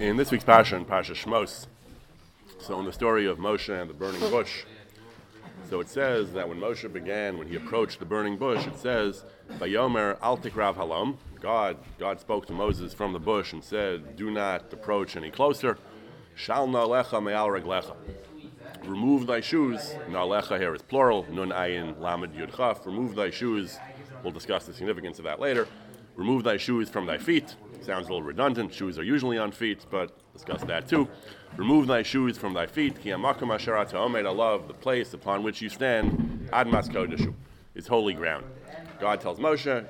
In this week's Parsha, in Parsha Shmos, so in the story of Moshe and the burning bush, so it says that when Moshe began, when he approached the burning bush, it says, Vayomer al tikrav halom, God spoke to Moses from the bush and said, do not approach any closer. Shal na'alecha me'al reglecha. Remove thy shoes. Na'alecha here is plural. Nun ayin lamed yud chaf. Remove thy shoes. We'll discuss the significance of that later. Remove thy shoes from thy feet. Sounds a little redundant. Shoes are usually on feet, but discuss that too. Remove thy shoes from thy feet. Ki hamakom asher ata omed alav, the place upon which you stand, admas kodeshu, is holy ground. God tells Moshe,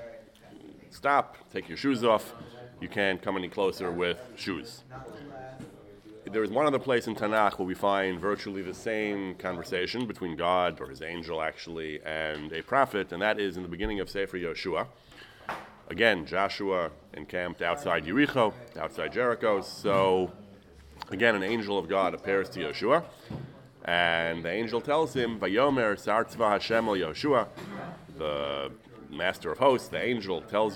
stop, take your shoes off. You can't come any closer with shoes. There is one other place in Tanakh where we find virtually the same conversation between God, or his angel actually, and a prophet, and that is in the beginning of Sefer Yoshua. Again, Joshua encamped outside Jericho, outside Jericho, so again an angel of God appears to Yoshua, and the angel tells him, Vayomer sar tzva Hashem el Yoshua, the master of hosts, the angel tells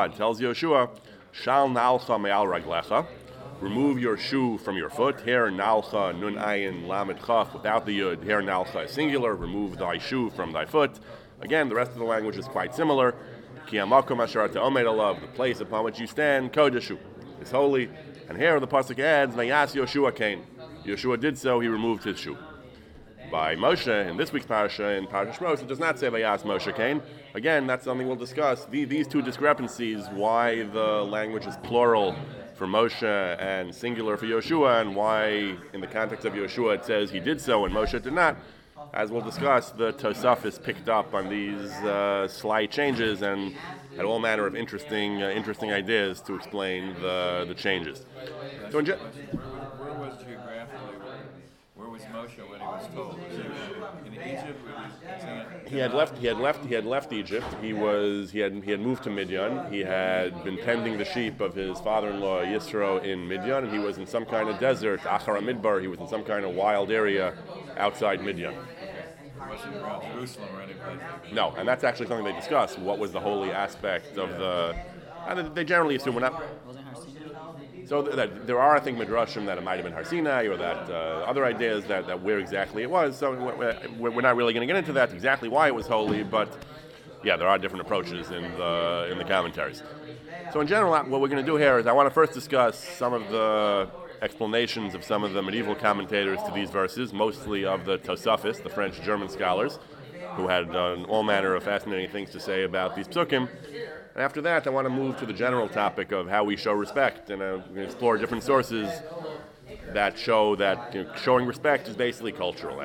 Yoshua, Shal na'alcha me'al raglecha, remove your shoe from your foot. Here na'alcha nun ayin lamed chaf, without the yud. Here na'alcha is singular, remove thy shoe from thy foot. Again, the rest of the language is quite similar. Ki hamakom asher ata omed alav, the place upon which you stand, kodeshu, is holy. And here the pasuk adds, Vayas Yoshua kain. Yoshua did so, he removed his shoe. By Moshe, in this week's parasha, in Parashat Shmos, it does not say Vayas Moshe kain. Again, that's something we'll discuss. These two discrepancies, why the language is plural for Moshe and singular for Yoshua, and why in the context of Yoshua it says he did so and Moshe did not. As we'll discuss, the Tosafos picked up on these slight changes and had all manner of interesting ideas to explain the changes. So where was geographically? Where was Moshe when he was told? In Egypt? He had left Egypt. He had moved to Midian. He had been tending the sheep of his father-in-law Yisro in Midian, and he was in some kind of desert, Achar Midbar. He was in some kind of wild area outside Midian. Wasn't around Jerusalem or any place like that. No, and that's actually something they discuss. What was the holy aspect of the? And they generally assume we're not. So there are, I think, midrashim that it might have been Har Sinai, or that other ideas that where exactly it was. So we're not really going to get into that exactly why it was holy, but yeah, there are different approaches in the commentaries. So in general, what we're going to do here is I want to first discuss some of the explanations of some of the medieval commentators to these verses, mostly of the Tosafos, the French-German scholars, who had all manner of fascinating things to say about these psukim. And after that, I want to move to the general topic of how we show respect, and we're going to explore different sources that show that showing respect is basically cultural.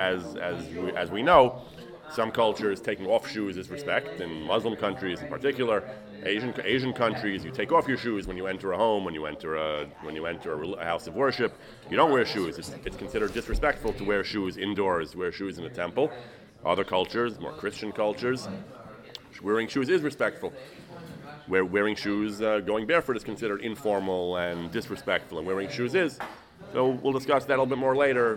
As we know, some cultures taking off shoes is respect. In Muslim countries, in particular, Asian countries, you take off your shoes when you enter a home, when you enter a house of worship. You don't wear shoes. It's considered disrespectful to wear shoes indoors, wear shoes in a temple. Other cultures, more Christian cultures, wearing shoes is respectful. Wearing shoes, going barefoot is considered informal and disrespectful, and wearing shoes is. So we'll discuss that a little bit more later.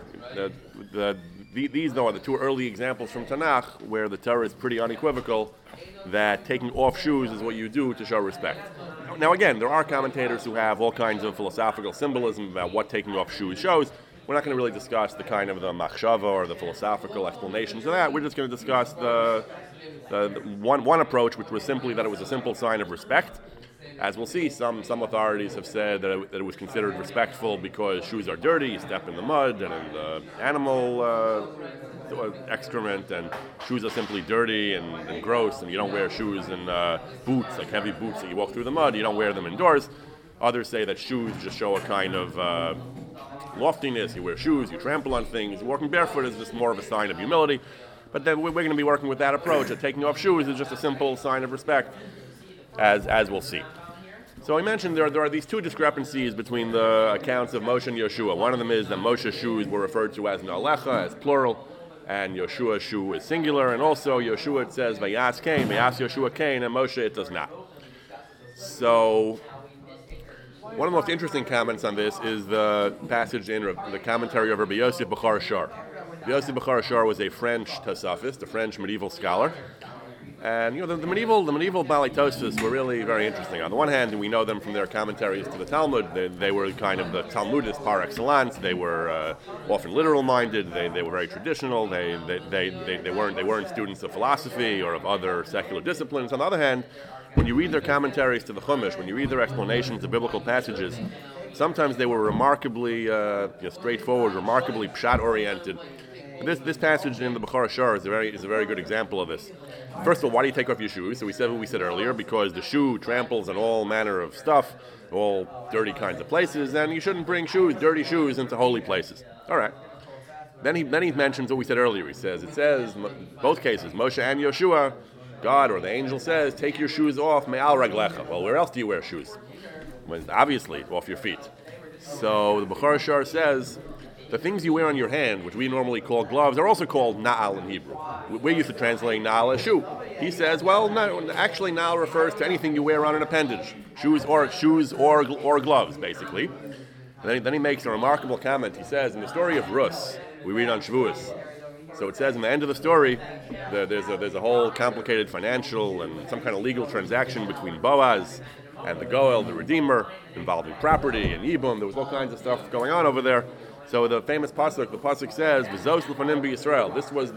These, though, are the two early examples from Tanakh where the Torah is pretty unequivocal that taking off shoes is what you do to show respect. Now, again, there are commentators who have all kinds of philosophical symbolism about what taking off shoes shows. We're not going to really discuss the kind of the machshava or the philosophical explanations of that. We're just going to discuss the one approach, which was simply that it was a simple sign of respect. As we'll see, some authorities have said that it was considered respectful because shoes are dirty, you step in the mud and in the animal excrement, and shoes are simply dirty and gross, and you don't wear shoes and boots, like heavy boots that you walk through the mud, you don't wear them indoors. Others say that shoes just show a kind of loftiness. You wear shoes, you trample on things. Walking barefoot is just more of a sign of humility. But then we're going to be working with that approach, that taking off shoes is just a simple sign of respect, as we'll see. So I mentioned there are these two discrepancies between the accounts of Moshe and Yoshua. One of them is that Moshe's shoes were referred to as Na'alecha, as plural, and Yoshua's shoe is singular. And also Yoshua, it says Vayas Yoshua kain, and Moshe it does not. So one of the most interesting comments on this is the passage in the commentary of Rabbi Yosef Bechor Shar. Yosef Bechor Shar was a French Tosafist, a French medieval scholar, And the medieval Balei Tosfos were really very interesting. On the one hand, we know them from their commentaries to the Talmud. They were kind of the Talmudists par excellence. They were often literal-minded. They were very traditional. They weren't students of philosophy or of other secular disciplines. On the other hand, when you read their commentaries to the Chumash, when you read their explanations of biblical passages, sometimes they were remarkably straightforward, remarkably pshat-oriented. This passage in the Bechor Shor is a very good example of this. First of all, why do you take off your shoes? So we said what we said earlier, because the shoe tramples on all manner of stuff, all dirty kinds of places, and you shouldn't bring dirty shoes into holy places. All right. Then he mentions what we said earlier. It says both cases, Moshe and Yoshua, God or the angel says, take your shoes off, me'al raglecha. Well, where else do you wear shoes? Well, obviously, off your feet. So the Bechor Shor says, the things you wear on your hand, which we normally call gloves, are also called na'al in Hebrew. We're used to translating na'al as shoe. He says, well, no, actually na'al refers to anything you wear on an appendage, shoes or gloves, basically. And then he makes a remarkable comment. He says, in the story of Rus, we read on Shavuos. So it says in the end of the story, there's a whole complicated financial and some kind of legal transaction between Boaz and the Goel, the Redeemer, involving property and Yibum. There was all kinds of stuff going on over there. So the famous pasuk, the pasuk says, "V'zos l'fanim b'Yisrael." This was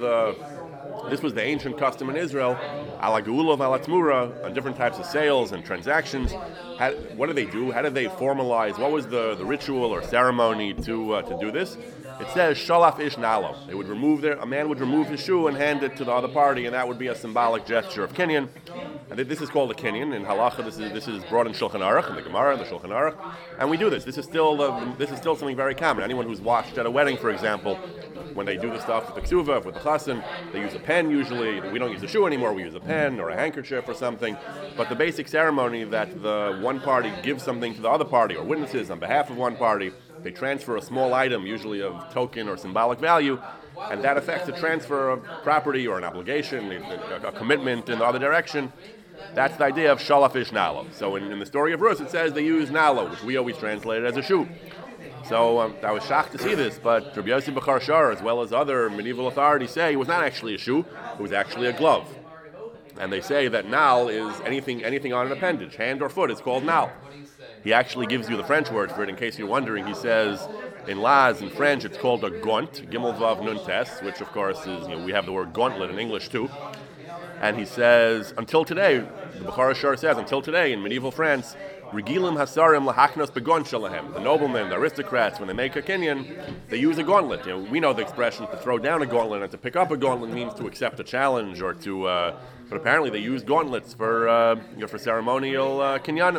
the ancient custom in Israel, ala geula v'ala tmura, on different types of sales and transactions. What did they do? How did they formalize? What was the ritual or ceremony to do this? It says shalaf ish nalo. A man would remove his shoe and hand it to the other party, and that would be a symbolic gesture of kinyan. And this is called a kinyan in halacha. This is brought in Shulchan Aruch, in the Gemara and the Shulchan Aruch, and we do this. This is still something very common. Anyone who's watched at a wedding, for example, when they do the stuff with the ksuva, with the chassan, they use a pen usually. We don't use a shoe anymore. We use a pen or a handkerchief or something. But the basic ceremony that the one party gives something to the other party, or witnesses on behalf of one party, they transfer a small item, usually of token or symbolic value, and that affects the transfer of property or an obligation, a commitment in the other direction. That's the idea of shalafish nalo. So in the story of Rus, it says they use nalo, which we always translate as a shoe. So I was shocked to see this, but Rabbi Yossi Bechor Shor, as well as other medieval authorities, say it was not actually a shoe, it was actually a glove. And they say that nal is anything on an appendage, hand or foot, it's called nal. He actually gives you the French word for it, in case you're wondering. He says, in Laz, in French, it's called a gaunt, gimel vav nun tes, which of course is, we have the word gauntlet in English too. And he says, until today, the Bechor Shor says, until today, in medieval France, regilim hasarim lahaknos begaunt shalahem. The noblemen, the aristocrats, when they make a kinyan, they use a gauntlet. We know the expression to throw down a gauntlet, and to pick up a gauntlet means to accept a challenge or to. But apparently, they use gauntlets for ceremonial kinyanim.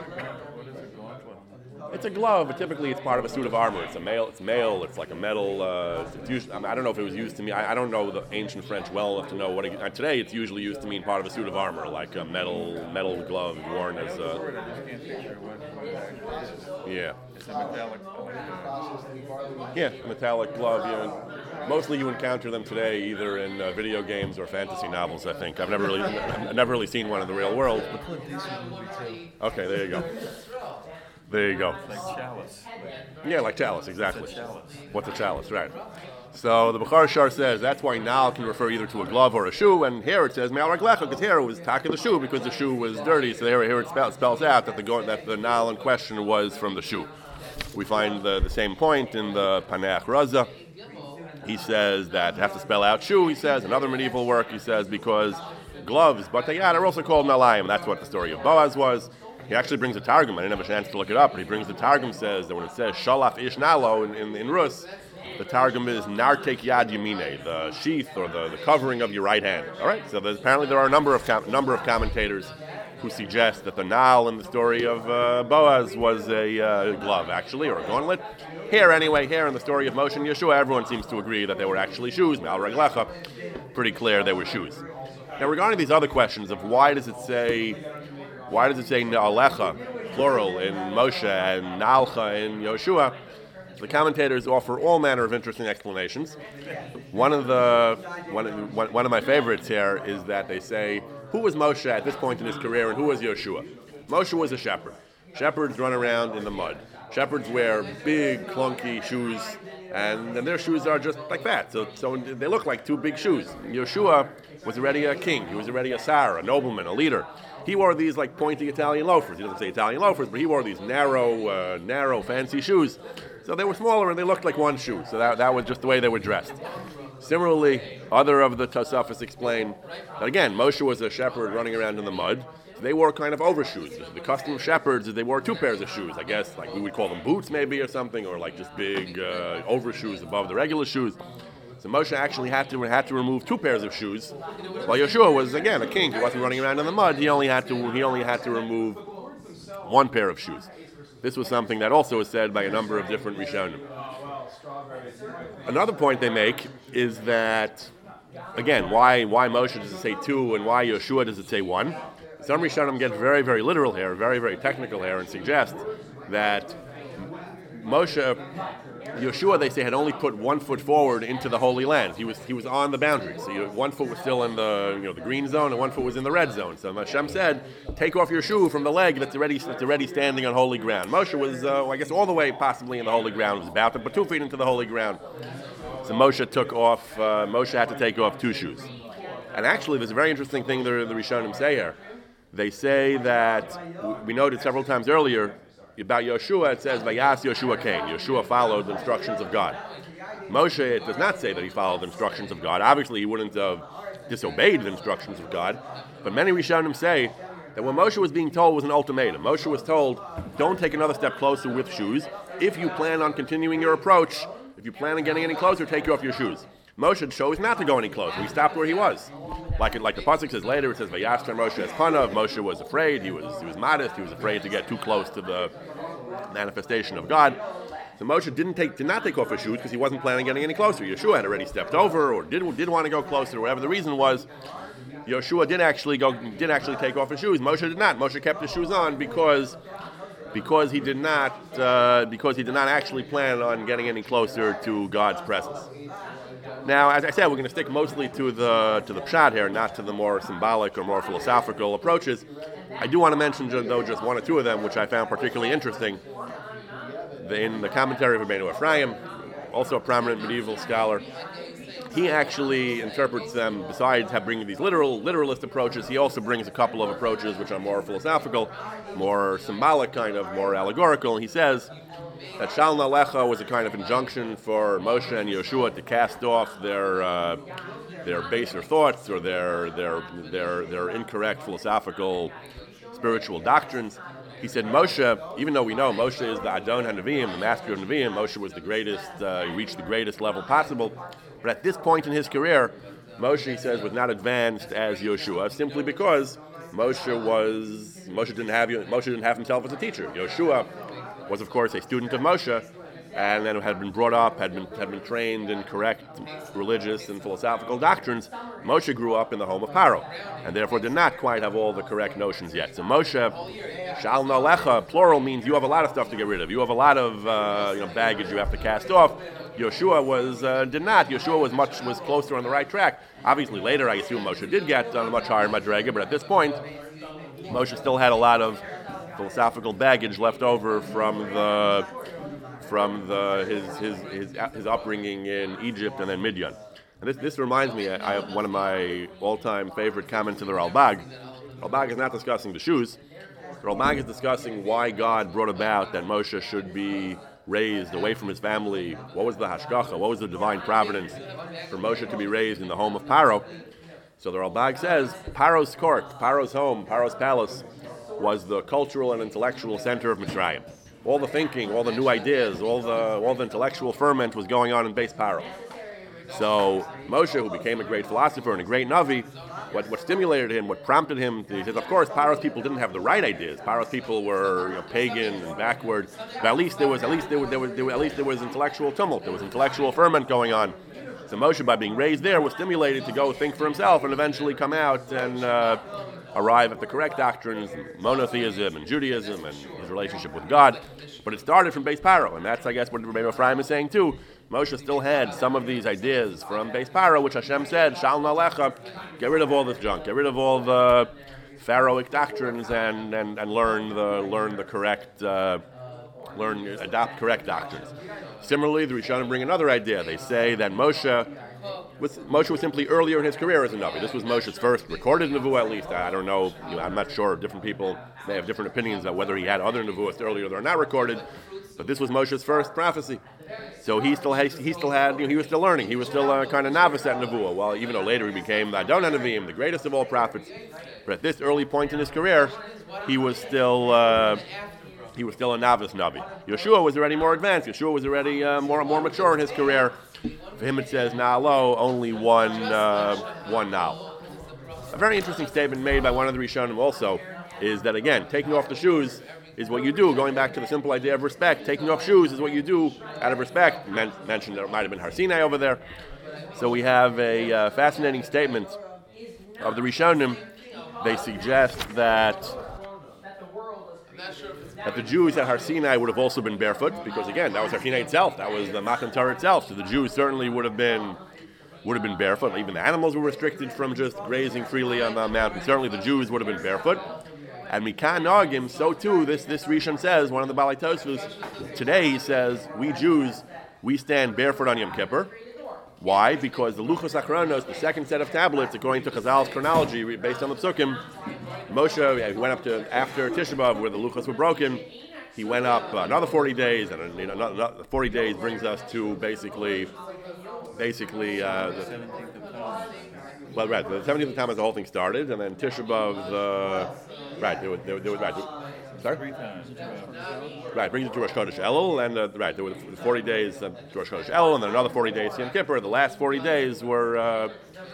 It's a glove, but typically it's part of a suit of armor. It's male. It's like a metal. I don't know if it was used to mean. I don't know the ancient French well enough to know what. Today, it's usually used to mean part of a suit of armor, like a metal glove worn as. Yeah. It's a metallic. Yeah, a metallic glove. Mostly you encounter them today either in video games or fantasy novels. I think I've never really seen one in the real world. Okay, there you go. There you go. Like chalice. Yeah, like chalice, exactly. It's a chalice. What's a chalice, right? So the Bechor Shor says that's why nal can refer either to a glove or a shoe, and here it says me'al raglecha, because here it was taka the shoe because the shoe was dirty. So here it spells out that the nal in question was from the shoe. We find the same point in the Paneach Raza. He says that have to spell out shoe. He says another medieval work. He says because gloves, batayad, are also called nalayim. That's what the story of Boaz was. He actually brings a targum. I didn't have a chance to look it up, but he brings the targum. Says that when it says shalaf ish nalo in Rus, the targum is nartek yad yamine, the sheath or the covering of your right hand. All right. So apparently there are a number of commentators who suggest that the nal in the story of Boaz was a glove, actually, or a gauntlet. Here in the story of Moshe and Yeshua, everyone seems to agree that they were actually shoes. Me'al raglecha, pretty clear they were shoes. Now, regarding these other questions of why does it say Na'alecha, plural, in Moshe and Na'alcha in Yoshua, the commentators offer all manner of interesting explanations. One of my favorites here is that they say, who was Moshe at this point in his career and who was Yoshua? Moshe was a shepherd. Shepherds run around in the mud. Shepherds wear big, clunky shoes, and their shoes are just like that. So they look like two big shoes. Yeshua was already a king. He was already a sar, a nobleman, a leader. He wore these like pointy Italian loafers. He doesn't say Italian loafers, but he wore these narrow, fancy shoes. So they were smaller and they looked like one shoe. So that was just the way they were dressed. Similarly, other of the Tosafos explain that again, Moshe was a shepherd running around in the mud. So they wore kind of overshoes. The custom of shepherds is they wore two pairs of shoes. I guess like we would call them boots maybe or something, or like just big overshoes above the regular shoes. So Moshe actually had to remove two pairs of shoes, while Yeshua was again a king. He wasn't running around in the mud. He only had to remove one pair of shoes. This was something that also is said by a number of different Rishonim. Another point they make is that, again, why Moshe does it say two and why Yeshua does it say one? Some Rishonim get very, very literal here, very, very technical here, and suggest that Yeshua, they say, had only put 1 foot forward into the Holy Land. He was on the boundary. So 1 foot was still in the green zone, and 1 foot was in the red zone. So Hashem said, take off your shoe from the leg that's already standing on holy ground. Moshe was, I guess, all the way possibly in the holy ground. Was about to put 2 feet into the holy ground. So Moshe had to take off 2 shoes. And actually, there's a very interesting thing the Rishonim say here. They say that, we noted several times earlier, about Yeshua, it says, Vayas Yeshua came. Yeshua followed the instructions of God. Moshe, it does not say that he followed the instructions of God. Obviously, he wouldn't have disobeyed the instructions of God. But many Rishonim say that what Moshe was being told was an ultimatum. Moshe was told, don't take another step closer with shoes. If you plan on continuing your approach, if you plan on getting any closer, take off your shoes. Moshe chose not to go any closer. He stopped where he was. Like the pasuk says later, it says, Vayashter Moshe es panav. Moshe was afraid. He was modest. He was afraid to get too close to the manifestation of God. So Moshe did not take off his shoes because he wasn't planning on getting any closer. Yeshua had already stepped over, or did want to go closer, or whatever the reason was. Yeshua did actually take off his shoes. Moshe did not. Moshe kept his shoes on because he did not actually plan on getting any closer to God's presence. Now, as I said, we're going to stick mostly to the pshat here, not to the more symbolic or more philosophical approaches. I do want to mention, though, just 1 or 2 of them, which I found particularly interesting. In the commentary of Rabbeinu Ephraim, also a prominent medieval scholar, he actually interprets them, besides bringing these literalist approaches, he also brings a couple of approaches which are more philosophical, more symbolic kind of, more allegorical. And he says that Shal Nalecha was a kind of injunction for Moshe and Yeshua to cast off their baser thoughts or their incorrect philosophical, spiritual doctrines. He said Moshe, even though we know Moshe is the Adon HaNeviim, the master of Nevi'im, Moshe was the greatest, he reached the greatest level possible. But at this point in his career, Moshe, he says, was not advanced as Yeshua, simply because Moshe didn't have himself as a teacher. Yeshua was, of course, a student of Moshe, and then had been brought up, had been trained in correct religious and philosophical doctrines. Moshe grew up in the home of Paro, and therefore did not quite have all the correct notions yet. So Moshe, Shal Nalecha, plural, means you have a lot of stuff to get rid of. You have a lot of baggage you have to cast off. Yeshua did not. Yeshua was closer on the right track. Obviously, later I assume Moshe did get on a much higher madrega, but at this point, Moshe still had a lot of philosophical baggage left over from his upbringing in Egypt and then Midian. And this reminds me, I have one of my all-time favorite comments to the Ralbag. Ralbag is not discussing the shoes. The Ralbag is discussing why God brought about that Moshe should be raised away from his family. What was the hashgacha? What was the divine providence for Moshe to be raised in the home of Paro? So the Ralbag says Paro's court, Paro's home, Paro's palace was the cultural and intellectual center of Mitzrayim. All the thinking, all the new ideas, all the intellectual ferment was going on in Beis Paro. So Moshe, who became a great philosopher and a great Navi, what stimulated him, what prompted him, he says, of course, Paro's people didn't have the right ideas. Paro's people were pagan and backward. But at least there was intellectual tumult. There was intellectual ferment going on. So Moshe, by being raised there, was stimulated to go think for himself and eventually come out and arrive at the correct doctrines, monotheism and Judaism and his relationship with God. But it started from Beis Paro, and that's, I guess, what Rabbeinu Ephraim is saying too. Moshe still had some of these ideas from Beis Paro, which Hashem said, Shal Nalecha, get rid of all this junk, get rid of all the pharaohic doctrines and learn the correct adopt correct doctrines. Similarly, the Rishonim bring another idea. They say that Moshe was simply earlier in his career as a Navi. This was Moshe's first recorded Nevuah, at least. I don't know, I'm not sure. Different people may have different opinions about whether he had other Nevuahs earlier that are not recorded, but this was Moshe's first prophecy. So he was still learning. He was still kind of novice at Nevuah. Well, even though later he became the Adon HaNeviim, the greatest of all prophets, but at this early point in his career, he was still a novice Navi. Yeshua was already more advanced. Yeshua was already more mature in his career. For him it says, Na'alo, only one now. A very interesting statement made by one of the Rishonim also is that, again, taking off the shoes is what you do. Going back to the simple idea of respect, taking off shoes is what you do out of respect. Mentioned there might have been Har Sinai over there. So we have a fascinating statement of the Rishonim. They suggest that the Jews at Har Sinai would have also been barefoot, because again, that was Har Sinai itself, that was the Matan Torah itself, so the Jews certainly would have been barefoot. Even the animals were restricted from just grazing freely on the mountain. Certainly the Jews would have been barefoot. And Mikan Nagim, so too, this Rishon says, one of the Balei Tosfos, today he says, we Jews, we stand barefoot on Yom Kippur. Why? Because the Luchos Achronos, the second set of tablets, according to Chazal's chronology, based on the Psukim, Moshe, he went up to after Tisha B'Av, where the Luchos were broken. He went up another 40 days, and another 40 days brings us to basically the 17th of Tammuz. Well, right, the 17th of Tammuz, the whole thing started, and then Tisha B'Av, sorry? 3 times. Right, brings it to Rosh Chodesh Elul, and there were 40 days to Rosh Chodesh Elul, and then another 40 days to Yom Kippur. The last 40 days were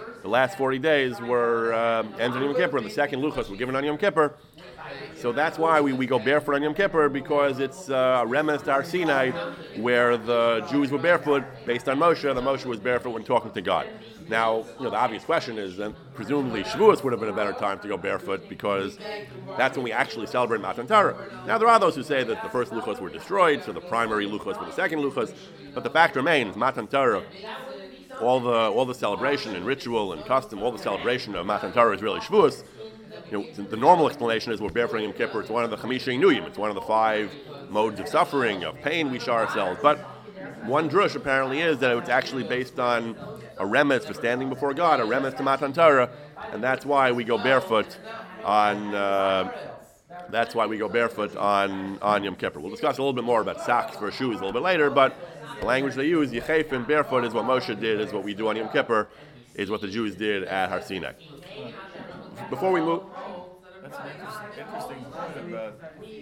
ended on Yom Kippur, and the second Luchos were given on Yom Kippur. So that's why we go barefoot on Yom Kippur, because it's a remez to Har Sinai, where the Jews were barefoot based on Moshe. The Moshe was barefoot when talking to God. Now, the obvious question is, then presumably Shavuos would have been a better time to go barefoot, because that's when we actually celebrate Matan Torah. Now, there are those who say that the first Luchos were destroyed, so the primary Luchos were the second Luchos, but the fact remains, Matan Torah, all the celebration and ritual and custom, all the celebration of Matan Torah is really Shavuos. The normal explanation is we're barefoot on Yom Kippur. It's one of the Chamisha Inuyim. It's one of the 5 modes of suffering, of pain we show ourselves. But one drush apparently is that it's actually based on a remez for standing before God, a remez to Matan Torah, and that's why we go barefoot on Yom Kippur. We'll discuss a little bit more about socks for shoes a little bit later, but the language they use, Yechefim, barefoot, is what Moshe did, is what we do on Yom Kippur, is what the Jews did at Har Sinai. Before we move... That's an interesting point about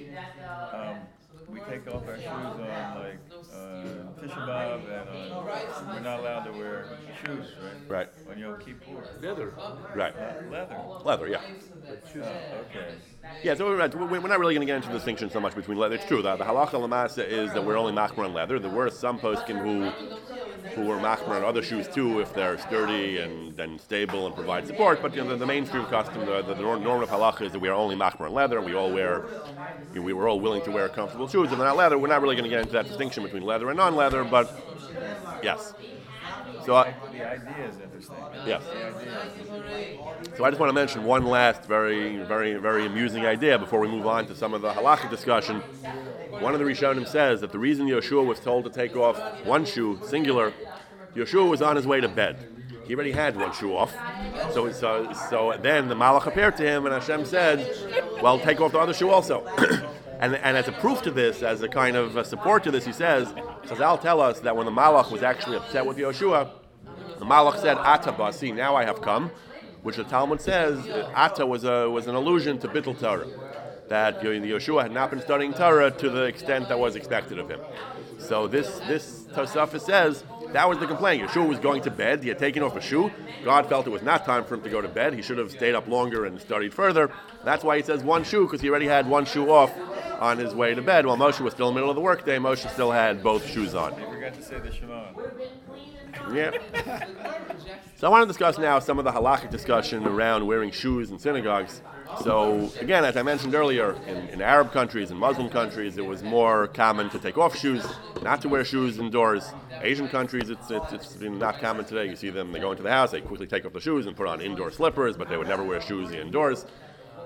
we take off our shoes on Tisha B'Av, and we're not allowed to wear shoes, right? Right. On Yom Kippur. Leather. Right. Leather, yeah. Okay. Yeah, so we're not really going to get into the distinction so much between leather. It's true, the halacha l'maaseh is that we're only machmer on leather. There were some poskim who were machmer on other shoes too, if they're sturdy and stable and provide support. But the mainstream custom, the norm of halacha is that we are only machmer on leather. We were all willing to wear comfortable shoes, and they're not leather. We're not really going to get into that distinction between leather and non-leather, but yes. So the idea is interesting. Yes. So I just want to mention one last very, very, very amusing idea before we move on to some of the halakhic discussion. One of the Rishonim says that the reason Yeshua was told to take off one shoe, singular, Yeshua was on his way to bed. He already had one shoe off. So then the Malach appeared to him, and Hashem said, well, take off the other shoe also. And as a proof to this, as a kind of support to this, he says, Chazal tell us that when the Malach was actually upset with Yeshua, the Malach said, Ata basi, now I have come, which the Talmud says, Ata was an allusion to Bittul Torah, that Yeshua had not been studying Torah to the extent that was expected of him. So this Tosafos says, that was the complaint. Yeshua was going to bed, he had taken off a shoe, God felt it was not time for him to go to bed, he should have stayed up longer and studied further. That's why he says one shoe, because he already had one shoe off on his way to bed. While Moshe was still in the middle of the workday, Moshe still had both shoes on. I forgot to say the Shema. Yeah. So I want to discuss now some of the halakhic discussion around wearing shoes in synagogues. So again, as I mentioned earlier, in Arab countries and Muslim countries, it was more common to take off shoes, not to wear shoes indoors. Asian countries, it's not common today. You see them, they go into the house, they quickly take off the shoes and put on indoor slippers, but they would never wear shoes indoors.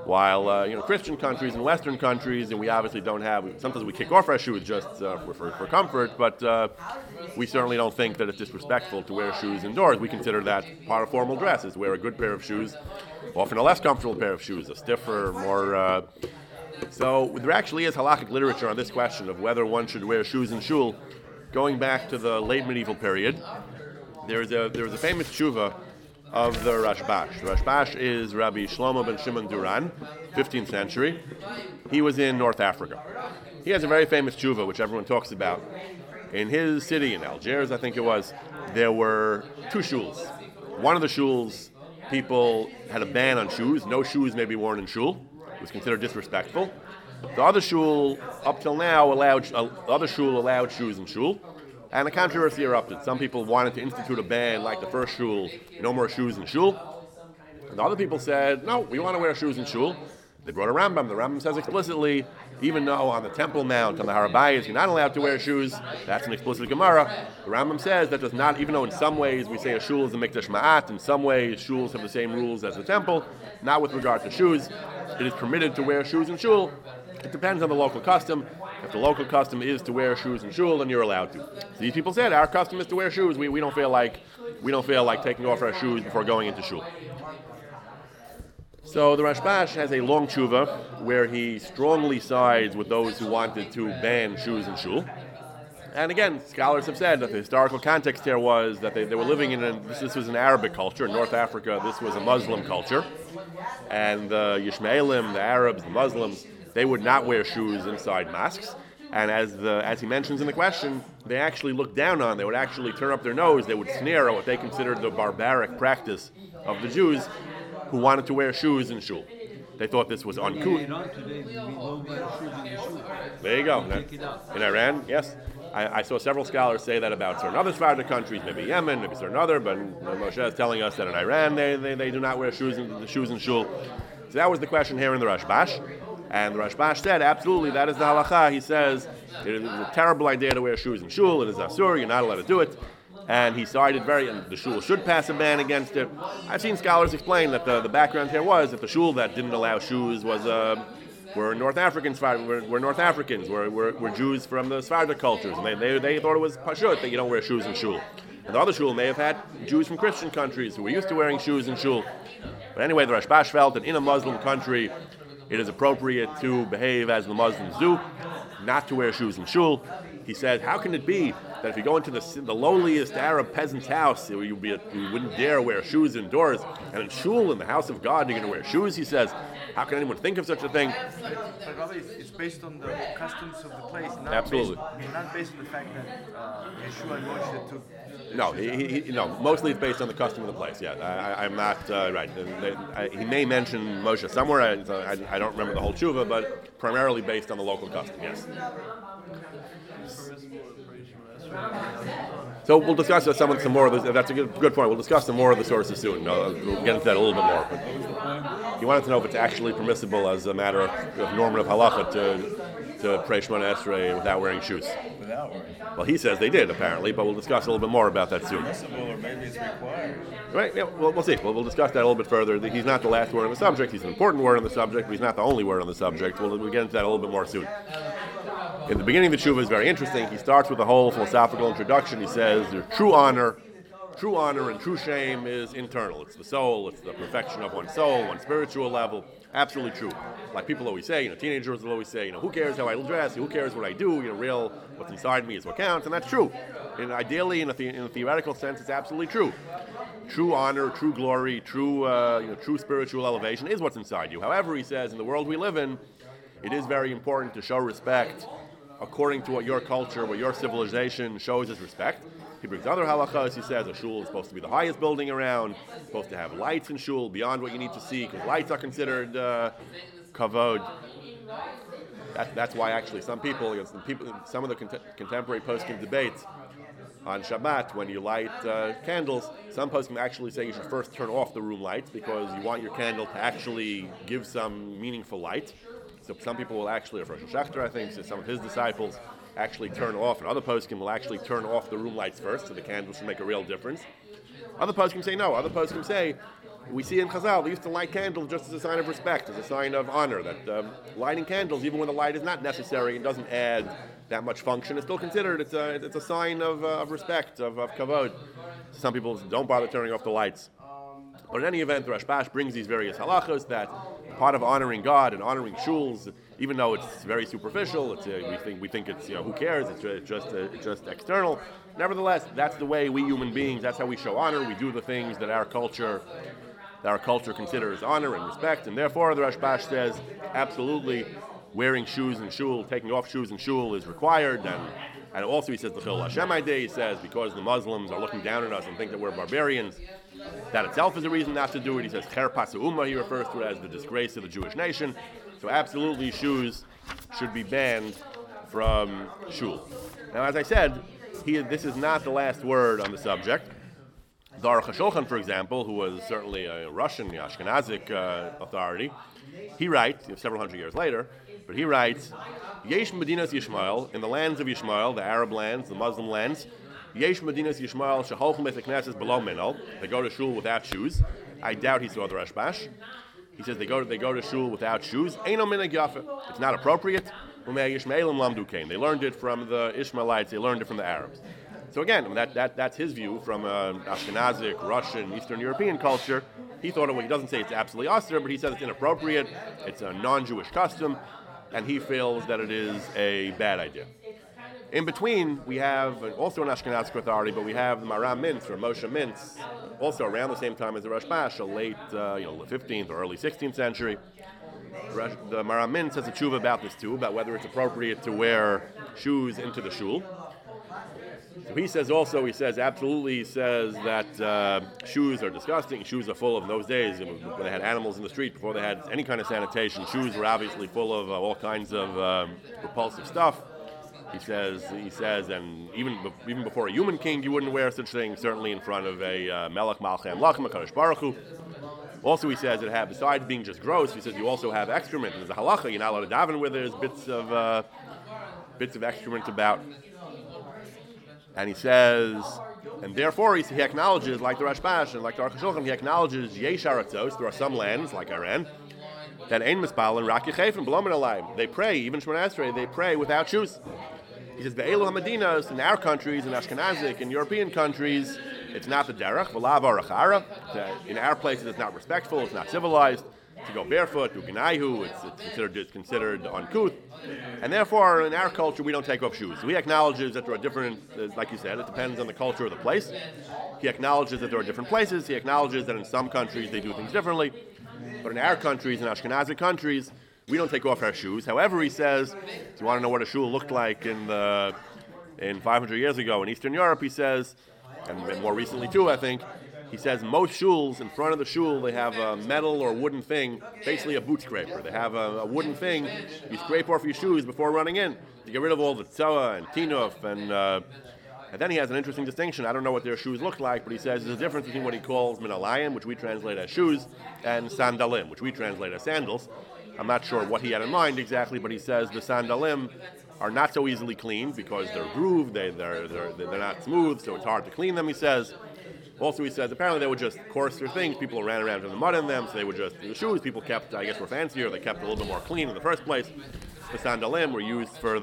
While Christian countries and Western countries, and we obviously don't have. Sometimes we kick off our shoes just for comfort, but we certainly don't think that it's disrespectful to wear shoes indoors. We consider that part of formal dress is to wear a good pair of shoes, often a less comfortable pair of shoes, a stiffer, more. So there actually is halakhic literature on this question of whether one should wear shoes in shul, going back to the late medieval period. There was a famous tshuva of the Rashbash. The Rashbash is Rabbi Shlomo ben Shimon Duran, 15th century. He was in North Africa. He has a very famous tshuva, which everyone talks about. In his city, in Algiers, I think it was, there were two shuls. One of the shuls, people had a ban on shoes. No shoes may be worn in shul. It was considered disrespectful. The other shul, up till now, allowed shoes in shul. And a controversy erupted. Some people wanted to institute a ban like the first shul, no more shoes in shul. And the other people said, no, we want to wear shoes in shul. They brought a Rambam. The Rambam says explicitly, even though on the Temple Mount, on the Har HaBayis, you're not allowed to wear shoes, that's an explicit Gemara. The Rambam says that does not, even though in some ways we say a shul is a mikdash ma'at, in some ways shuls have the same rules as the temple, not with regard to shoes. It is permitted to wear shoes in shul. It depends on the local custom. If the local custom is to wear shoes in shul, then you're allowed to. So these people said our custom is to wear shoes. We don't feel like taking off our shoes before going into shul. So the Rashbash has a long tshuva where he strongly sides with those who wanted to ban shoes in shul. And again, scholars have said that the historical context here was that they were living this was an Arabic culture. In North Africa, this was a Muslim culture. And the Yishmaelim, the Arabs, the Muslims, they would not wear shoes inside mosques. And as he mentions in the question, they actually looked down on, they would actually turn up their nose, they would sneer at what they considered the barbaric practice of the Jews who wanted to wear shoes in shul. They thought this was uncouth. There you go. In Iran, yes. I saw several scholars say that about certain other Sephardic countries, maybe Yemen, maybe certain other, but Moshe is telling us that in Iran they do not wear shoes in shul. So that was the question here in the Rashbash. And the Rashbash said, absolutely, that is the halacha. He says, it is a terrible idea to wear shoes in shul. It is asur, you're not allowed to do it. And he sided and the shul should pass a ban against it. I've seen scholars explain that the background here was that the shul that didn't allow shoes were North Africans, were Jews from the Sephardic cultures. And they thought it was pashut that you don't wear shoes in shul. And the other shul may have had Jews from Christian countries who were used to wearing shoes in shul. But anyway, the Rashbash felt that in a Muslim country, it is appropriate to behave as the Muslims do, not to wear shoes in shul. He said, how can it be that if you go into the lowliest Arab peasant's house, you wouldn't dare wear shoes indoors, and in shul, in the house of God, you're going to wear shoes? He says, how can anyone think of such a thing? But Rabbi, it's based on the customs of the place, Absolutely. Not based on the fact that Yeshua and Moshe took... No, mostly it's based on the custom of the place. Yeah, I'm not right. He may mention Moshe somewhere. I don't remember the whole tshuva, but primarily based on the local custom. Yes. So we'll discuss some more of this. That's a good point. We'll discuss some more of the sources soon. We'll get into that a little bit more. But he wanted to know if it's actually permissible as a matter of normative halacha to pray Shemona Esrei without wearing shoes. Without wearing. Well, he says they did apparently, but we'll discuss a little bit more about that soon. Permissible, or maybe it's required. Right? Yeah. We'll see. We'll discuss that a little bit further. He's not the last word on the subject. He's an important word on the subject, but he's not the only word on the subject. We'll get into that a little bit more soon. In the beginning, the tshuva is very interesting. He starts with a whole philosophical introduction. He says, true honor and true shame is internal. It's the soul. It's the perfection of one's soul, one's spiritual level. Absolutely true. Like people always say, teenagers will always say, who cares how I dress? Who cares what I do? What's inside me is what counts, and that's true. And ideally, in a theoretical sense, it's absolutely true. True honor, true glory, true spiritual elevation is what's inside you. However, he says, in the world we live in, it is very important to show respect according to what your culture, what your civilization shows as respect. He brings other halachas. He says a shul is supposed to be the highest building around, supposed to have lights in shul beyond what you need to see, because lights are considered kavod. That's why actually some of the contemporary poskim debates on Shabbat, when you light candles, some poskim actually say you should first turn off the room lights because you want your candle to actually give some meaningful light. So some people will actually, Rosh Hashanah, I think, so some of his disciples actually turn off, and other poskim will actually turn off the room lights first, so the candles should make a real difference. Other poskim say no. Other poskim say we see in Chazal, they used to light candles just as a sign of respect, as a sign of honor, that lighting candles, even when the light is not necessary and doesn't add that much function, is still considered, it's a sign of respect, of kavod. Some people don't bother turning off the lights. But in any event, the Rashbash brings these various halachos that part of honoring God and honoring shuls, even though it's very superficial, we think it's who cares? It's just external. Nevertheless, that's the way we human beings. That's how we show honor. We do the things that our culture considers honor and respect, and therefore the Rashbash says absolutely wearing shoes in shul, taking off shoes in shul is required, and also he says the Chil Hashem Day. He says because the Muslims are looking down on us and think that we're barbarians, that itself is a reason not to do it. He says Cher Pasu Ummah, he refers to it as the disgrace of the Jewish nation. So absolutely shoes should be banned from shul. Now, as I said, this is not the last word on the subject. The Aruch HaShulchan, for example, who was certainly a Russian, Ashkenazic authority, he writes, several hundred years later, but he writes, Yesh Medinas Yishmael, in the lands of Yishmael, the Arab lands, the Muslim lands, Yesh Medinas Yishmael, Sheholchem et HaKnesses below Minol, they go to shul without shoes. I doubt he saw the Rashbash. He says they go to shul without shoes. Eino minhag yafa. It's not appropriate. Umei Yishmaelim lamdu kain. They learned it from the Ishmaelites. They learned it from the Arabs. So again, that's his view from Ashkenazic, Russian, Eastern European culture. He thought he doesn't say it's absolutely austere, but he says it's inappropriate. It's a non-Jewish custom, and he feels that it is a bad idea. In between, we have also an Ashkenazic authority, but we have the Maram Mintz, or Moshe Mintz, also around the same time as the Rashbash, a late 15th or early 16th century. The Maram Mintz has a tshuva about this too, about whether it's appropriate to wear shoes into the shul. So he says absolutely, he says that shoes are disgusting. Shoes are full of, in those days, when they had animals in the street, before they had any kind of sanitation, shoes were obviously full of all kinds of repulsive stuff. He says, and even before a human king, you wouldn't wear such things, certainly in front of a Melech Malchem Lachem, HaKadosh Baruch Hu. Also, he says that besides being just gross, he says you also have excrement. And there's a halacha, you're not allowed to daven where there's bits of excrement about. And he says, and therefore he acknowledges, like the Rashbash and like the Aruch HaShulchan, he acknowledges Yesh Aratzos, there are some lands, like Iran, that Ein Mispal and Rak Yechefen, B'lo Min Alayim. They pray, even Shemona Esrei, they pray without shoes. He says, Ve'elu HaMedinos, in our countries, in Ashkenazic, in European countries, it's not the derech, v'lav arachara. In our places, it's not respectful, it's not civilized. To go barefoot, to gnaihu, it's considered uncouth. And therefore, in our culture, we don't take off shoes. So he acknowledges that there are different, like you said, it depends on the culture of the place. He acknowledges that there are different places. He acknowledges that in some countries they do things differently. But in our countries, in Ashkenazic countries, we don't take off our shoes. However, he says, if you want to know what a shul looked like in 500 years ago in Eastern Europe, he says, and more recently too, I think, he says most shuls, in front of the shul, they have a metal or wooden thing, basically a boot scraper. They have a wooden thing you scrape off your shoes before running in to get rid of all the tzoa and tinuf. And then he has an interesting distinction. I don't know what their shoes look like, but he says there's a difference between what he calls minalayim, which we translate as shoes, and sandalim, which we translate as sandals. I'm not sure what he had in mind exactly, but he says the sandalim are not so easily cleaned because they're grooved, they're not smooth, so it's hard to clean them, he says. Also, he says, apparently they were just coarser things. People ran around in the mud in them, so they were just, the shoes people kept, I guess, were fancier. They kept a little bit more clean in the first place. The sandalim were used for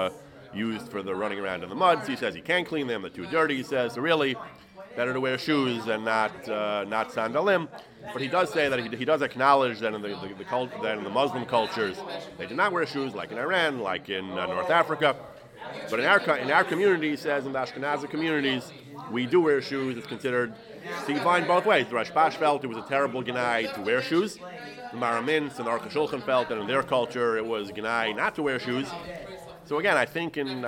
the running around in the mud. So he says he can't clean them, they're too dirty, he says. So really, better to wear shoes and not sandalim. But he does say that he does acknowledge that in the Muslim cultures, they do not wear shoes, like in Iran, like in North Africa. But in our community, he says, in the Ashkenazi communities, we do wear shoes. It's considered, so you find both ways. The Rashbash felt it was a terrible gnai to wear shoes. The Maram Mintz and the Aruch HaShulchan felt that in their culture it was gnai not to wear shoes. So again, I think in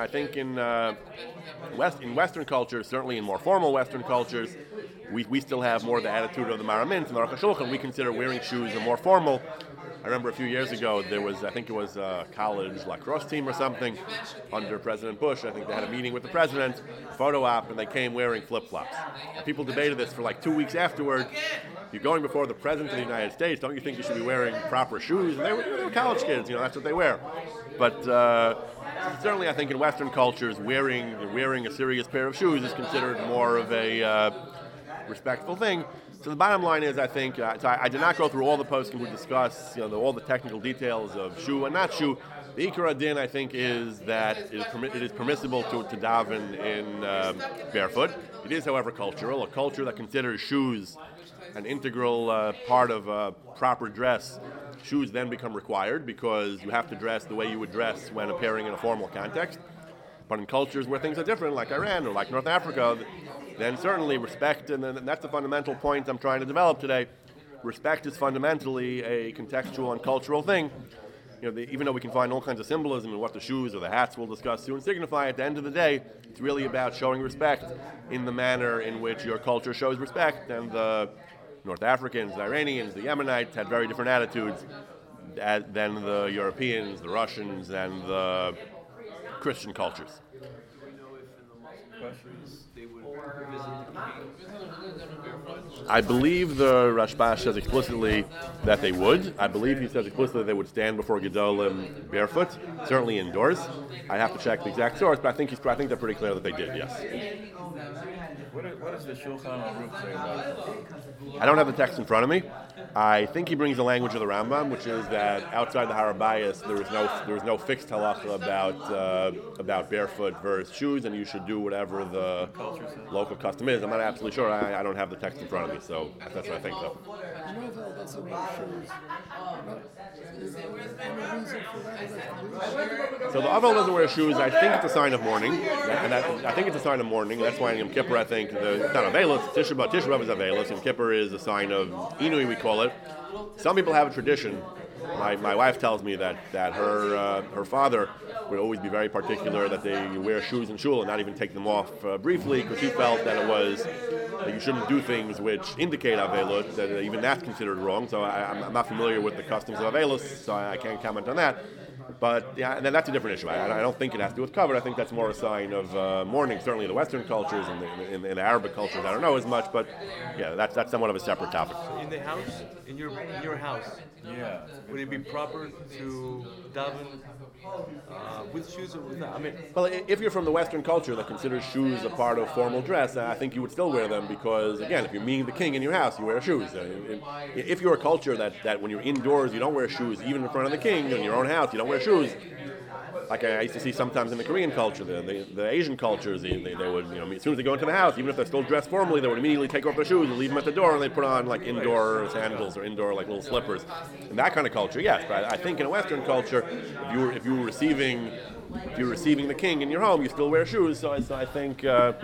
Western cultures, certainly in more formal Western cultures, we still have more the attitude of the Maram Mintz and the Aruch HaShulchan. We consider wearing shoes a more formal. I remember a few years ago, I think it was a college lacrosse team or something under President Bush. I think they had a meeting with the president, photo op, and they came wearing flip-flops. And people debated this for like 2 weeks afterward. You're going before the president of the United States, don't you think you should be wearing proper shoes? And they were college kids, that's what they wear. But certainly I think in Western cultures, wearing a serious pair of shoes is considered more of a respectful thing. So the bottom line is, I think, so I did not go through all the poskim who discuss, all the technical details of shoe and not shoe. The Ikar Adin, I think, is that it is permissible to daven in barefoot. It is, however, cultural. A culture that considers shoes an integral part of proper dress. Shoes then become required because you have to dress the way you would dress when appearing in a formal context. But in cultures where things are different, like Iran or like North Africa, then certainly respect, and that's the fundamental point I'm trying to develop today. Respect is fundamentally a contextual and cultural thing. Even though we can find all kinds of symbolism in what the shoes or the hats we'll discuss soon signify, at the end of the day, it's really about showing respect in the manner in which your culture shows respect. And the North Africans, the Iranians, the Yemenites had very different attitudes than the Europeans, the Russians, and the Christian cultures. I believe the Rashbash says explicitly that they would. I believe he says explicitly they would stand before Gedolim barefoot, certainly indoors. I have to check the exact source, but I think they're pretty clear that they did, yes. What does the Shulchan Aruch say about this? I don't have the text in front of me. I think he brings the language of the Rambam, which is that outside the Harabayas there is no fixed halacha about barefoot versus shoes, and you should do whatever the local custom is. I'm not absolutely sure. I don't have the text in front of me, so that's what I think of. So the Avel doesn't wear shoes. I think it's a sign of mourning, and I think it's a sign of mourning. That's why in Yom Kippur I think it's not Avelis. Tisha B'av is Avelis. Yom Kippur is a sign of Inui, we call it. Some people have a tradition. My wife tells me that her father would always be very particular that they wear shoes in shul and not even take them off briefly, because he felt that it was that you shouldn't do things which indicate Avelut, that even that's considered wrong. So I'm not familiar with the customs of Avelos, so I can't comment on that. But yeah, and that's a different issue. I don't think it has to do with covered. I think that's more a sign of mourning. Certainly, the Western cultures and in the Arabic cultures, I don't know as much. But yeah, that's somewhat of a separate topic. In the house, in your house, Yeah. would it be proper to daven with shoes or without? I mean, Well, if you're from the Western culture that considers shoes a part of formal dress, I think you would still wear them because, again, if you're meeting the king in your house, you wear shoes. If you're a culture that when you're indoors, you don't wear shoes, even in front of the king in your own house, you don't wear shoes. Like I used to see sometimes in the Korean culture, the Asian cultures, they would, as soon as they go into the house, even if they're still dressed formally, they would immediately take off their shoes and leave them at the door, and they put on like indoor sandals or indoor like little slippers. In that kind of culture, yes. But I think in a Western culture, if you were receiving the king in your home, you still wear shoes. So I think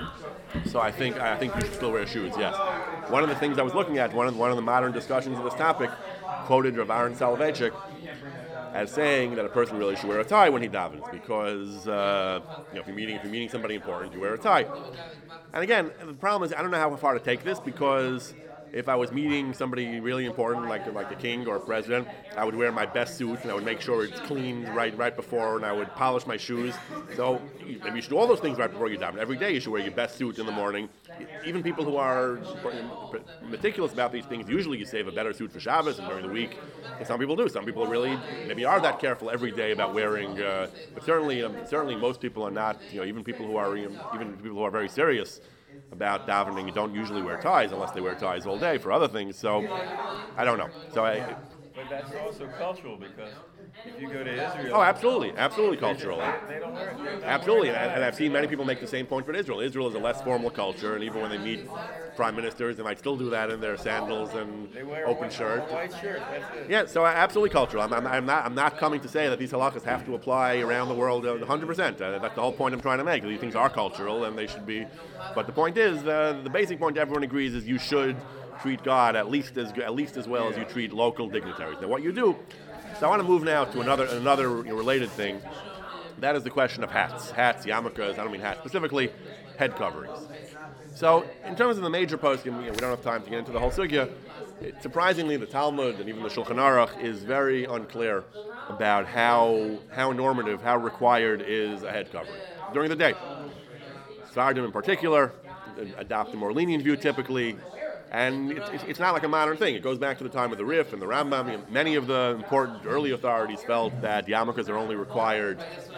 you should still wear shoes. Yes. One of the things I was looking at, one of the modern discussions of this topic, quoted Rav Aaron Soloveitchik as saying that a person really should wear a tie when he davens, because if you're meeting somebody important, you wear a tie. And again, the problem is I don't know how far to take this, because if I was meeting somebody really important, like the king or a president, I would wear my best suit and I would make sure it's clean right before, and I would polish my shoes. So maybe you should do all those things right before you daven. Every day you should wear your best suit in the morning. Even people who are meticulous about these things, usually you save a better suit for Shabbos and during the week. And some people do. Some people really maybe are that careful every day about wearing. But certainly most people are not. Even people who are very serious about davening don't usually wear ties unless they wear ties all day for other things. So I don't know. But that's also cultural, because if you go to Israel... Oh, absolutely cultural. They don't wear it. Absolutely, and I've seen many people make the same point for Israel. Israel is a less formal culture, and even when they meet prime ministers, they might still do that in their sandals and They wear open shirt. a white shirt. That's it. Yeah, so absolutely cultural. I'm not coming to say that these halachas have to apply around the world 100%. That's the whole point I'm trying to make. These things are cultural, and they should be. But the point is, the basic point everyone agrees is you should treat God at least as well as you treat local dignitaries. Now, what you do. So I want to move now to another related thing. That is the question of hats, yarmulkes. I don't mean hats specifically, head coverings. So in terms of the major poskim, we don't have time to get into the whole sugya. Surprisingly, the Talmud and even the Shulchan Aruch is very unclear about how normative, how required is a head covering during the day. Sardim in particular adopt a more lenient view typically. And it's not like a modern thing. It goes back to the time of the Rif and the Rambam. Many of the important early authorities felt that yarmulkes are only required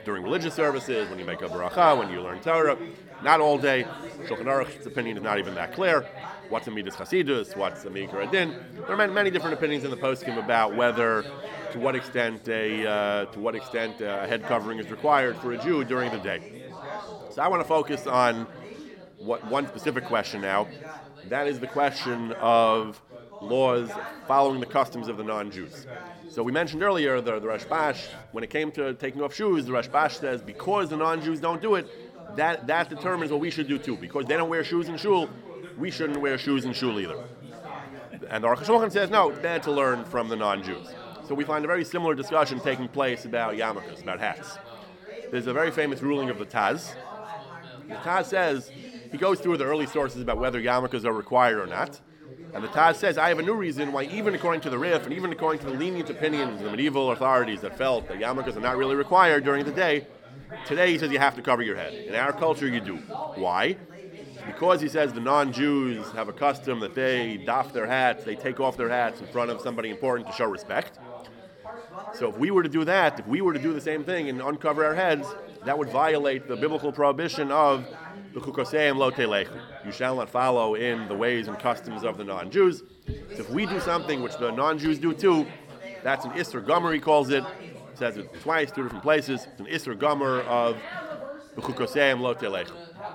during religious services, when you make a bracha, when you learn Torah. Not all day. Shulchan Aruch's opinion is not even that clear. What's a midas chasidus? What's a mikra adin? There are many different opinions in the poskim about whether, to what extent a head covering is required for a Jew during the day. So I want to focus on one specific question now. That is the question of laws following the customs of the non-Jews. So we mentioned earlier the Rashbash, when it came to taking off shoes, the Rashbash says because the non-Jews don't do it, that determines what we should do too. Because they don't wear shoes in shul, we shouldn't wear shoes in shul either. And the Aruch HaShulchan says, no, it's bad to learn from the non-Jews. So we find a very similar discussion taking place about yarmulkes, about hats. There's a very famous ruling of the Taz. The Taz says, he goes through the early sources about whether yarmulkes are required or not. And the Taz says, I have a new reason why even according to the Rif, and even according to the lenient opinions of the medieval authorities that felt that yarmulkes are not really required during the day, today he says you have to cover your head. In our culture you do. Why? Because he says the non-Jews have a custom that they doff their hats, they take off their hats in front of somebody important to show respect. So if we were to do that, if we were to do the same thing and uncover our heads, that would violate the biblical prohibition of the Chukoseim lo telechu. You shall not follow in the ways and customs of the non-Jews. So if we do something which the non-Jews do too, that's an Isser Gomer, he calls it. He says it twice, two different places. It's an Isser Gomer of the Chukoseim lo telechu.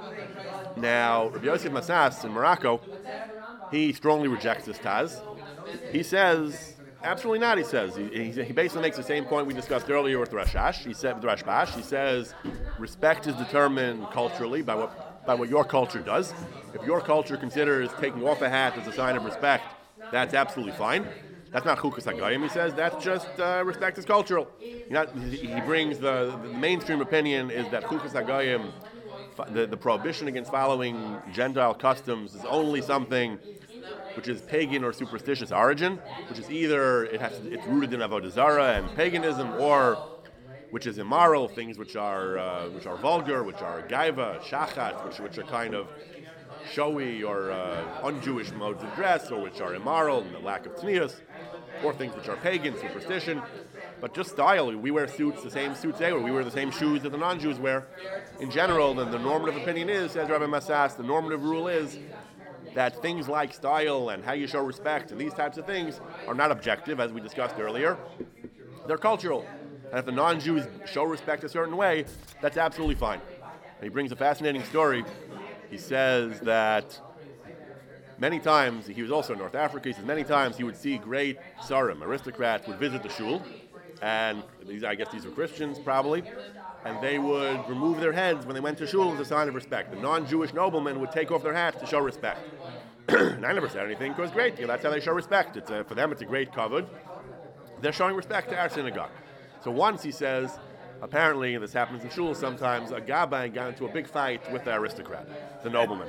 Now, Rabbi Yosef Massas in Morocco, he strongly rejects this Taz. He says, absolutely not, he says. He basically makes the same point we discussed earlier with Rashbash. He says, respect is determined culturally by what your culture does. If your culture considers taking off a hat as a sign of respect, that's absolutely fine. That's not Chukas HaGoyim, he says. That's just respect is cultural. He brings the mainstream opinion is that Chukas HaGoyim, the prohibition against following Gentile customs, is only something which is pagan or superstitious origin, which is either it's rooted in Avodah Zarah and paganism, or which is immoral, things which are vulgar, which are gaiva, shachat, which are kind of showy or un-Jewish modes of dress, or which are immoral and the lack of tznius, or things which are pagan, superstition. But just style, we wear suits, the same suits they wear, we wear the same shoes that the non-Jews wear. In general, then the normative opinion is, says Rabbi Massas, the normative rule is that things like style and how you show respect and these types of things are not objective, as we discussed earlier. They're cultural. And if the non-Jews show respect a certain way, that's absolutely fine. And he brings a fascinating story. He says that many times, he was also in North Africa, he says many times he would see great tsarim, aristocrats, would visit the shul, and I guess these were Christians probably, and they would remove their heads when they went to shul as a sign of respect. The non-Jewish noblemen would take off their hats to show respect. And I never said anything because great, that's how they show respect. For them it's a great kavod. They're showing respect to our synagogue. So once he says, apparently, and this happens in shul sometimes, a gabbai got into a big fight with the aristocrat, the nobleman.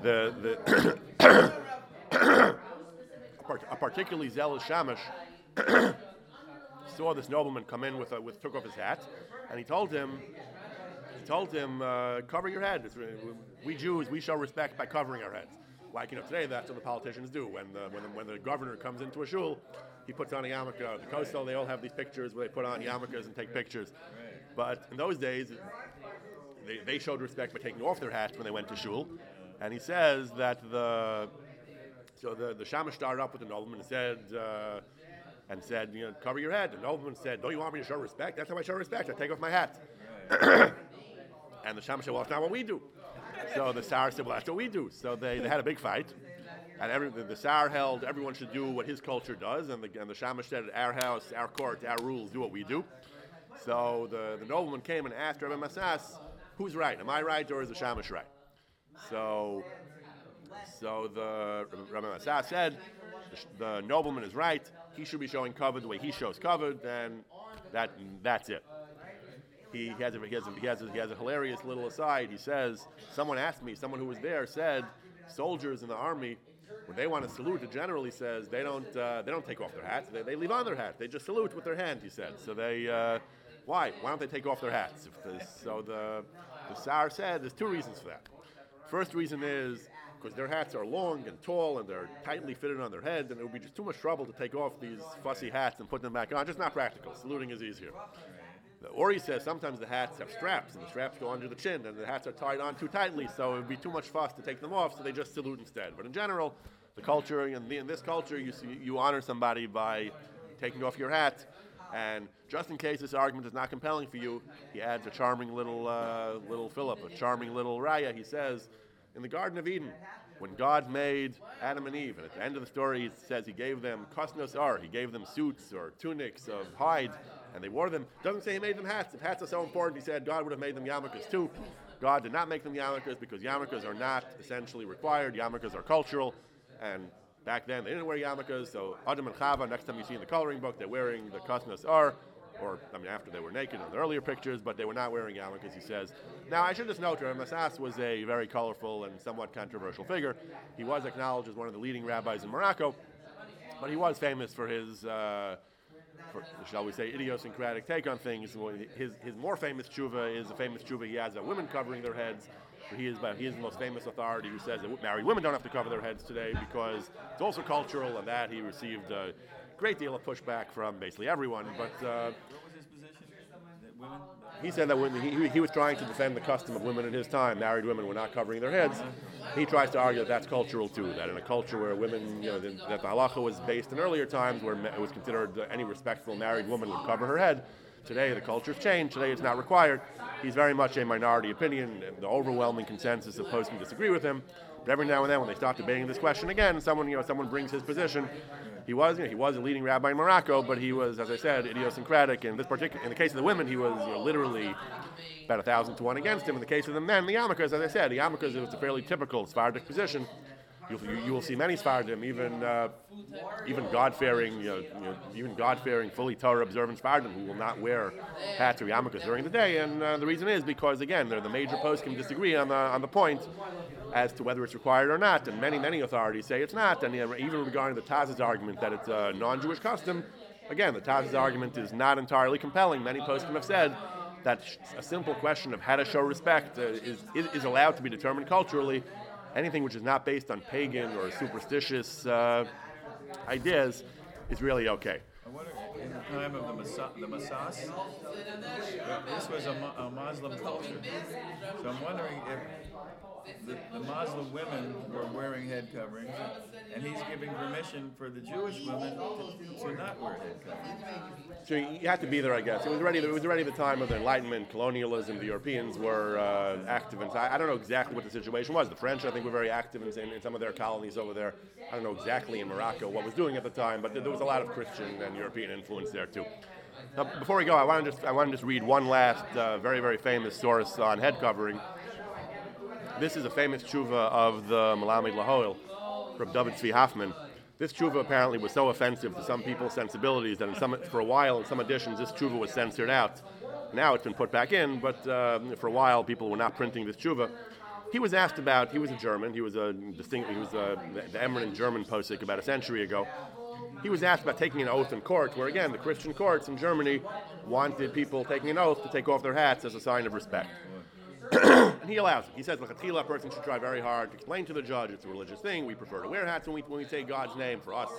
A particularly zealous shamash saw this nobleman come in took off his hat, and he told him, cover your head. We Jews, we show respect by covering our heads. Like today, that's what the politicians do. When the governor comes into a shul, he puts on a yarmulke. The coastal, they all have these pictures where they put on yarmulkes and take pictures. But in those days, they showed respect by taking off their hats when they went to shul. And he says that the shamash started up with the nobleman and said, cover your head. The nobleman said, don't you want me to show respect? That's how I show respect. I take off my hat. And the shamash said, well, that's not what we do. So the Sar said, well, that's what we do. So they had a big fight. And the Sar held everyone should do what his culture does. And the shamash said, our house, our court, our rules, do what we do. So the nobleman came and asked Rabbi Massas, who's right? Am I right or is the shamash right? So the Rabbi Massas said, the nobleman is right. He should be showing kavod the way he shows kavod, and that's it. He has a hilarious little aside. He says, someone who was there said, soldiers in the army, when they want to salute the general, he says, they don't take off their hats. They leave on their hats. They just salute with their hand, he said. So why don't they take off their hats? So the Sar said there's two reasons for that. First reason is because their hats are long and tall and they're tightly fitted on their head, and it would be just too much trouble to take off these fussy hats and put them back on. Just not practical. Saluting is easier. Or he says sometimes the hats have straps, and the straps go under the chin, and the hats are tied on too tightly, so it would be too much fuss to take them off, so they just salute instead. But in general, the culture, in this culture, you honor somebody by taking off your hat. And just in case this argument is not compelling for you, he adds a charming little Philip, a charming little raya. He says, in the Garden of Eden, when God made Adam and Eve, and at the end of the story he says he gave them kosnos ar, he gave them suits or tunics of hide, and they wore them. Doesn't say he made them hats. If hats are so important, he said God would have made them yarmulkes too. God did not make them yarmulkes because yarmulkes are not essentially required. Yarmulkes are cultural, and back then they didn't wear yarmulkes, so Adam and Chava, next time you see in the coloring book, they're wearing the kosnos ar, after they were naked in the earlier pictures, but they were not wearing yarmulkes, he says. Now, I should just note, Rav Massas was a very colorful and somewhat controversial figure. He was acknowledged as one of the leading rabbis in Morocco, but he was famous for his, shall we say, idiosyncratic take on things. His more famous tshuva is the famous tshuva he has about women covering their heads. He is the most famous authority who says that married women don't have to cover their heads today because it's also cultural, and that he received a great deal of pushback from basically everyone. But what was his position? That women? He said that when he was trying to defend the custom of women in his time, married women were not covering their heads. He tries to argue that that's cultural too, that in a culture where women, that the halacha was based in earlier times where it was considered any respectful married woman would cover her head. Today, the culture's changed. Today, it's not required. He's very much a minority opinion. And the overwhelming consensus of poskim disagree with him. But every now and then, when they start debating this question again, someone brings his position. He was a leading rabbi in Morocco, but he was, as I said, idiosyncratic. In the case of the women, he was literally about 1,000 to 1 against him. In the case of the men, the yarmulkes, as I said, the yarmulkes was a fairly typical Sephardic position. You will see many Sephardim, even God-fearing, fully Torah-observant Sephardim, who will not wear hats or yarmulkes during the day. And the reason is because, again, the major poskim disagree on the point as to whether it's required or not. And many authorities say it's not. And even regarding the Taz's argument that it's a non-Jewish custom, again, the Taz's argument is not entirely compelling. Many poskim have said that a simple question of how to show respect is allowed to be determined culturally. Anything which is not based on pagan or superstitious ideas is really okay. I wonder, in the time of the Massas, this was a Muslim culture. So I'm wondering if the Muslim women were wearing head coverings, and he's giving permission for the Jewish women to not wear head coverings. So you have to be there, I guess. It was already the time of the Enlightenment, colonialism. The Europeans were active in. I don't know exactly what the situation was. The French, I think, were very active in some of their colonies over there. I don't know exactly in Morocco what was doing at the time, but there was a lot of Christian and European influence there too. Now, before we go, I want to just read one last very, very famous source on head covering. This is a famous tshuva of the Melamed Lahoil, Reb David Tzvi Hoffman. This tshuva apparently was so offensive to some people's sensibilities that for a while in some editions this tshuva was censored out. Now it's been put back in, but for a while people were not printing this tshuva. He was asked about. He was a German. He was the eminent German posek about a century ago. He was asked about taking an oath in court, where again the Christian courts in Germany wanted people taking an oath to take off their hats as a sign of respect. And he allows it. He says, a person should try very hard to explain to the judge it's a religious thing. We prefer to wear hats when we say God's name. For us,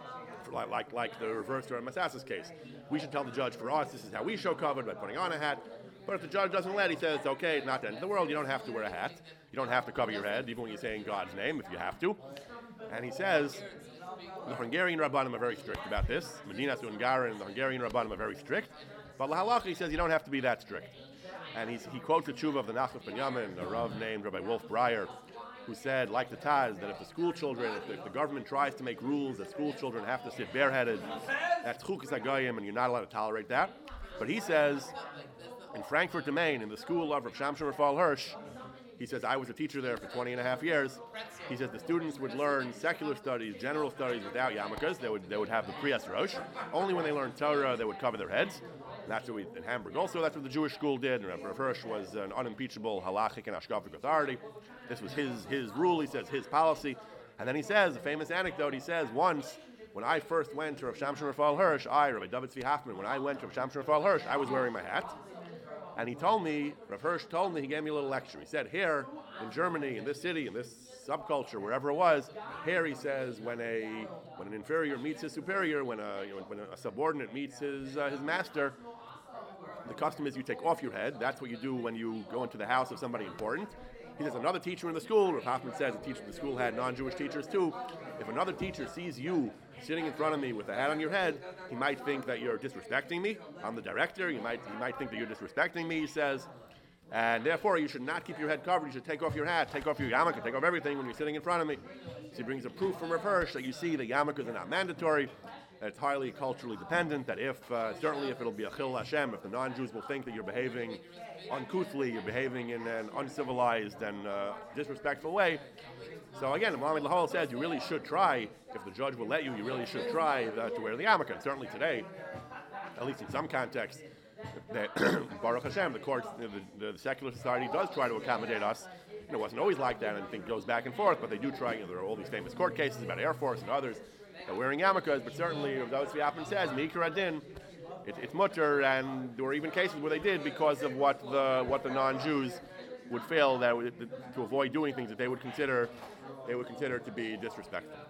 like the reverse to Massas's case, we should tell the judge, for us, this is how we show covered by putting on a hat. But if the judge doesn't let, he says, okay, it's not the end of the world. You don't have to wear a hat. You don't have to cover your head, even when you're saying God's name, if you have to. And he says, the Hungarian Rabbanim are very strict about this. Medinas Ungaran and the Hungarian Rabbanim are very strict. But Lahalacha, he says, you don't have to be that strict. And he quotes the tshuva of the Nachman Binyamin, a Rav named Rabbi Wolf Breyer, who said, like the Taz, that if the school children, if the government tries to make rules that school children have to sit bareheaded, that's chukas hagayim, and you're not allowed to tolerate that. But he says, in Frankfurt am Main, in the school of Rav Shamshon Raphael Hirsch, he says, I was a teacher there for 20 and a half years. He says the students would learn secular studies, general studies without yarmulkes. They would have the Priyas Rosh. Only when they learned Torah, they would cover their heads. And that's what in Hamburg also, that's what the Jewish school did. And Rav Hirsch was an unimpeachable halachic and ashkafic authority. This was his rule, he says, his policy. And then he says, a famous anecdote, he says, once, when I first went to Rav Shamshon Raphael Hirsch, Rabbi David Tzvi Hoffman, when I went to Rav Shamshon Raphael Hirsch, I was wearing my hat. And he told me, Rav Hirsch told me, he gave me a little lecture. He said, here in Germany, in this city, in this subculture, wherever it was, here he says, when an inferior meets his superior, when a subordinate meets his master, the custom is you take off your head. That's what you do when you go into the house of somebody important. He says another teacher in the school, Rav Hoffman says a teacher in the school had non-Jewish teachers too. If another teacher sees you sitting in front of me with a hat on your head, he might think that you're disrespecting me. I'm the director. He might think that you're disrespecting me, he says. And therefore, you should not keep your head covered. You should take off your hat, take off your yarmulke, take off everything when you're sitting in front of me. So he brings a proof from Rav Hirsch that you see the yarmulkes are not mandatory, that it's highly culturally dependent, that certainly if it'll be a chil Hashem, if the non-Jews will think that you're behaving uncouthly, you're behaving in an uncivilized and disrespectful way. So again, Mohammed Lahol says you really should try, if the judge will let you, you really should try to wear the yarmulke. And certainly today, at least in some contexts, Baruch Hashem, the courts, the secular society does try to accommodate us. It wasn't always like that, and I think it goes back and forth, but they do try. There are all these famous court cases about Air Force and others that are wearing yarmulkes, but certainly, as Tzvi Hoffman says, Mikra Adin, it's mutter, and there were even cases where they did because of what the non-Jews would fail to avoid doing things that they would consider to be disrespectful.